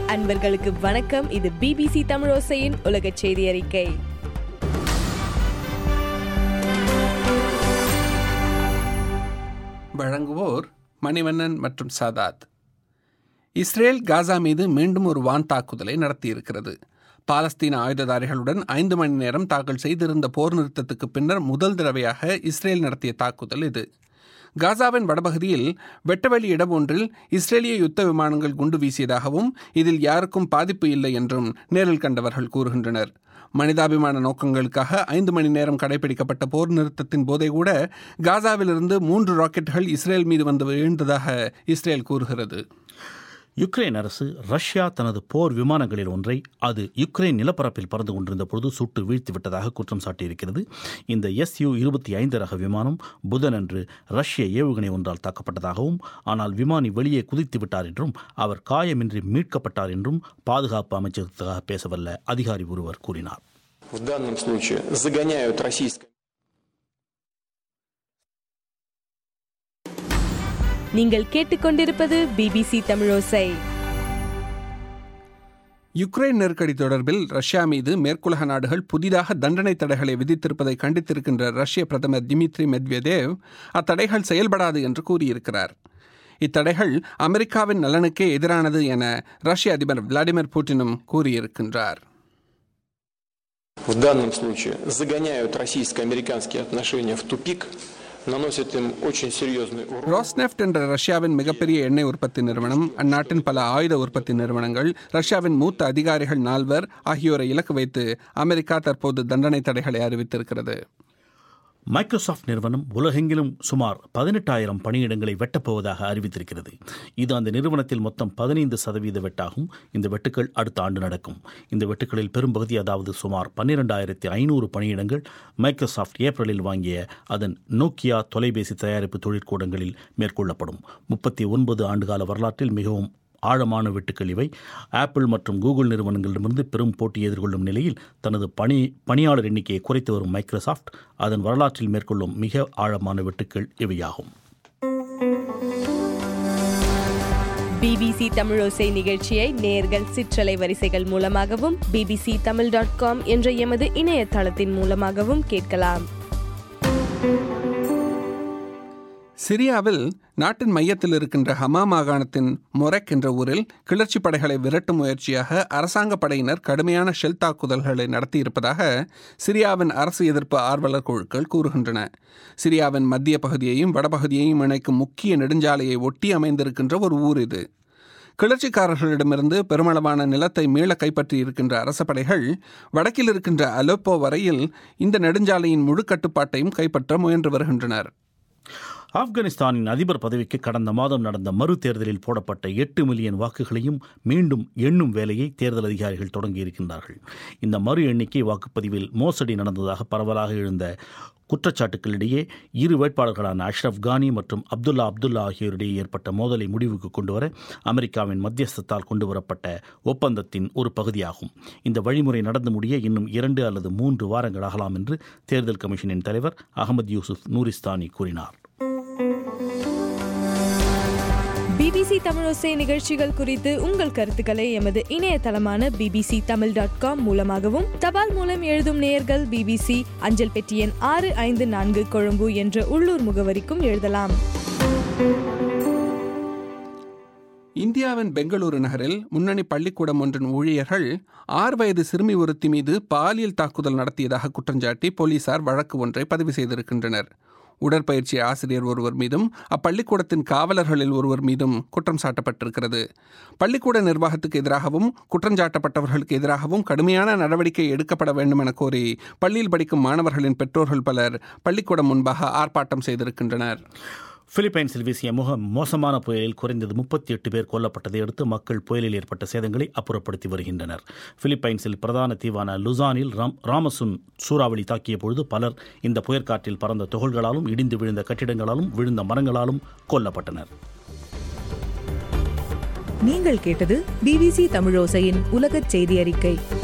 அன்பர்களுக்கு வணக்கம். இது பிபிசி தமிழோசையின் உலக செய்தி அறிக்கை. வழங்குவோர் மணிவண்ணன் மற்றும் சாதாத். இஸ்ரேல் காசா மீது மீண்டும் ஒரு வான் தாக்குதலை நடத்தியிருக்கிறது. பாலஸ்தீன ஆயுததாரிகளுடன் 5 மணி நேரம் தாக்கல் செய்திருந்த போர் நிறுத்தத்துக்கு பின்னர் முதல் தடவையாக இஸ்ரேல் நடத்திய தாக்குதல் இது. காசாவின் வடபகுதியில் வெட்டவெளி இடம் ஒன்றில் இஸ்ரேலிய யுத்த விமானங்கள் குண்டு வீசியதாகவும் இதில் யாருக்கும் பாதிப்பு இல்லை என்றும் நேரில் கண்டவர்கள் கூறுகின்றனர். மனிதாபிமான நோக்கங்களுக்காக 5 மணி நேரம் கடைபிடிக்கப்பட்ட போர் நிறுத்தத்தின் போதே கூட காசாவிலிருந்து 3 ராக்கெட்டுகள் இஸ்ரேல் மீது வந்து வீழ்ந்ததாக இஸ்ரேல் கூறுகிறது. யுக்ரைன் அரசு ரஷ்யா தனது போர் விமானங்களில் ஒன்றை அது யுக்ரைன் நிலப்பரப்பில் பறந்து கொண்டிருந்த பொழுது சுட்டு வீழ்த்திவிட்டதாக குற்றம் சாட்டியிருக்கிறது. இந்த Su-25 ரக விமானம் புதனன்று ரஷ்ய ஏவுகணை ஒன்றால் தாக்கப்பட்டதாகவும், ஆனால் விமானி வெளியே குதித்து விட்டார் என்றும் அவர் காயமின்றி மீட்கப்பட்டார் என்றும் பாதுகாப்பு அமைச்சகத்துக்காக பேசவல்ல அதிகாரி ஒருவர் கூறினார். நீங்கள் கேட்டுக்கொண்டிருப்பது பிபிசி தமிழோசை. யுக்ரைன் நெருக்கடி தொடர்பில் ரஷ்யா மீது மேற்குலக நாடுகள் புதிதாக தண்டனை தடைகளை விதித்திருப்பதை கண்டித்திருக்கின்ற ரஷ்ய பிரதமர் டிமிட்ரி மெட்வெதேவ் அத்தடைகள் செயல்படாது என்று கூறியிருக்கிறார். இத்தடைகள் அமெரிக்காவின் நலனுக்கே எதிரானது என ரஷ்ய அதிபர் விளாடிமிர் புட்டினும் கூறியிருக்கின்றார். В данном случае загоняют российско-американские отношения в тупик, наносят им очень серьезный урон. ரோஸ்நெஃப்ட் என்ற ரஷ்யாவின் மிகப்பெரிய எண்ணெய் உற்பத்தி நிறுவனம், அந்நாட்டின் பல ஆயுத உற்பத்தி நிறுவனங்கள், ரஷ்யாவின் மூத்த அதிகாரிகள் 4 ஆகியோரை இலக்கு வைத்து அமெரிக்கா தற்போது தண்டனை தடைகளை அறிவித்திருக்கிறது. மைக்ரோசாஃப்ட் நிறுவனம் உலகெங்கிலும் சுமார் 18,000 பணியிடங்களை வெட்டப்போவதாக அறிவித்திருக்கிறது. இது அந்த நிறுவனத்தில் மொத்தம் 15% வெட்டாகும். இந்த வெட்டுக்கள் அடுத்த ஆண்டு நடக்கும். இந்த வெட்டுக்களில் பெரும்பகுதி, அதாவது சுமார் 12,500 பணியிடங்கள் மைக்ரோசாஃப்ட் ஏப்ரலில் வாங்கிய அதன் நோக்கியா தொலைபேசி தயாரிப்பு தொழிற்கூடங்களில் மேற்கொள்ளப்படும். 39 ஆண்டுகால வரலாற்றில் மிகவும் ஆழமான வெட்டுக்கள் இவை. ஆப்பிள் மற்றும் கூகுள் நிறுவனங்களிடமிருந்து பெரும் போட்டி எதிர்கொள்ளும் நிலையில் தனது பணியாளர் எண்ணிக்கையை குறைத்து வரும் மைக்ரோசாஃப்ட் அதன் வரலாற்றில் மேற்கொள்ளும் மிக ஆழமான வெட்டுக்கள் இவையாகும். பிபிசி தமிழோசை நிகழ்ச்சியை நேயர்கள் சிற்றலை வரிசைகள் மூலமாகவும் bbc.com என்ற எமது இணையதளத்தின் மூலமாகவும் கேட்கலாம். சிரியாவில் நாட்டின் மையத்தில் இருக்கின்ற ஹமா மாகாணத்தின் மொரெக் என்ற ஊரில் கிளர்ச்சி படைகளை விரட்டும் முயற்சியாக அரசாங்க படையினர் கடுமையான ஷெல் தாக்குதல்களை நடத்தியிருப்பதாக சிரியாவின் அரசு எதிர்ப்பு ஆர்வலர் குழுக்கள் கூறுகின்றன. சிரியாவின் மத்திய பகுதியையும் வடபகுதியையும் இணைக்கும் முக்கிய நெடுஞ்சாலையை ஒட்டி அமைந்திருக்கின்ற ஒரு ஊர் இது. கிளர்ச்சிக்காரர்களிடமிருந்து பெருமளவான நிலத்தை மீள கைப்பற்றி இருக்கின்ற அரச படைகள் வடக்கில் இருக்கின்ற அலெப்போ வரையில் இந்த நெடுஞ்சாலையின் முழு கட்டுப்பாட்டையும் கைப்பற்ற முயன்று வருகின்றனர். ஆப்கானிஸ்தானின் அதிபர் பதவிக்கு கடந்த மாதம் நடந்த மறு தேர்தலில் போடப்பட்ட 8 மில்லியன் வாக்குகளையும் மீண்டும் எண்ணும் வேலையை தேர்தல் அதிகாரிகள் தொடங்கியிருக்கின்றார்கள். இந்த மறு எண்ணிக்கை வாக்குப்பதிவில் மோசடி நடந்ததாக பரவலாக எழுந்த குற்றச்சாட்டுக்களிடையே இரு வேட்பாளர்களான அஷ்ரப் கானி மற்றும் அப்துல்லா ஆகியோரிடையே ஏற்பட்ட மோதலை முடிவுக்கு கொண்டுவர அமெரிக்காவின் மத்தியஸ்தத்தால் கொண்டுவரப்பட்ட ஒப்பந்தத்தின் ஒரு பகுதியாகும். இந்த வழிமுறை நடந்து முடிய இன்னும் 2 அல்லது 3 வாரங்கள் ஆகலாம் என்று தேர்தல் கமிஷனின் தலைவர் அகமது யூசுப் நூரிஸ்தானி கூறினார். பிபிசி தமிழோசை நிகழ்ச்சிகள் குறித்து உங்கள் கருத்துக்களை எமது இணையதளமான bbc.com மூலமாகவும், தபால் மூலம் எழுதும் நேயர்கள் பிபிசி அஞ்சல் பெட்டி எண் 654 கொழும்பு என்ற உள்ளூர் முகவரிக்கும் எழுதலாம். இந்தியாவின் பெங்களூரு நகரில் முன்னணி பள்ளிக்கூடம் ஒன்றின் ஊழியர்கள் 6 வயது சிறுமி ஒருத்தி மீது பாலியல் தாக்குதல் நடத்தியதாக குற்றஞ்சாட்டி போலீசார் வழக்கு ஒன்றை பதிவு செய்திருக்கின்றனர். உடற்பயிற்சி ஆசிரியர் ஒருவர் மீதும் அப்பள்ளிக்கூடத்தின் காவலர்களில் ஒருவர் மீதும் குற்றம் சாட்டப்பட்டிருக்கிறது. பள்ளிக்கூட நிர்வாகத்துக்கு எதிராகவும் குற்றஞ்சாட்டப்பட்டவர்களுக்கு எதிராகவும் கடுமையான நடவடிக்கை எடுக்கப்பட வேண்டும் என கோரி பள்ளியில் படிக்கும் மாணவர்களின் பெற்றோர்கள் பலர் பள்ளிக்கூடம் முன்பாக ஆர்ப்பாட்டம் செய்திருக்கின்றனர். பிலிப்பைன்ஸில் வீசிய மோசமான புயலில் குறைந்தது 38 பேர் கொல்லப்பட்டதை அடுத்து மக்கள் புயலில் ஏற்பட்ட சேதங்களை அப்புறப்படுத்தி வருகின்றனர். பிலிப்பைன்ஸில் பிரதான தீவான லுசானில் ராமசுன் சூறாவளி தாக்கிய பொழுது பலர் இந்த புயற்காற்றில் பறந்த துகள்களாலும் இடிந்து விழுந்த கட்டிடங்களாலும் விழுந்த மரங்களாலும் கொல்லப்பட்டனர். நீங்கள் கேட்டது பிபிசி தமிழோசையின் உலகச் செய்தி அறிக்கை.